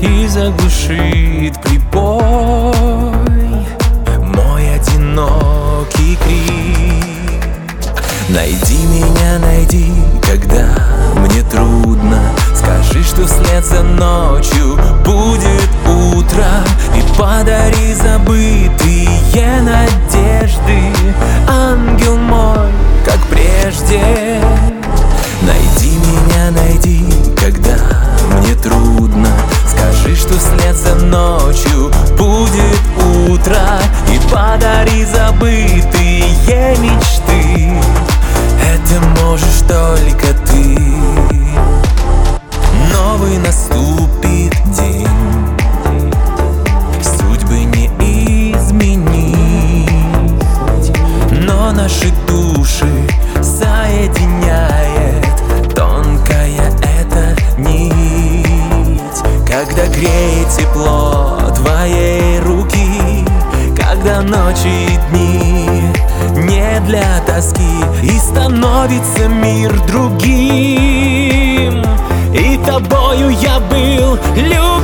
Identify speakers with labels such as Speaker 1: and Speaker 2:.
Speaker 1: и заглушит прибой мой одинокий крик. Найди меня, найди, когда мне трудно. Скажи, что вслед за ночью будет утро, и подари забытые надежды, ангел мой, как прежде. Найди меня, найди, когда мне трудно. Скажи, что вслед за ночью будет утро, и подари забытые мечты. Это можешь только ты. Новый наступит день, судьбы не изменить, но наши души соединяет тонкая эта нить. Когда греет тепло твоей руки, когда ночи и дни не для тоски, и становится мир другим, и тобою я был любим.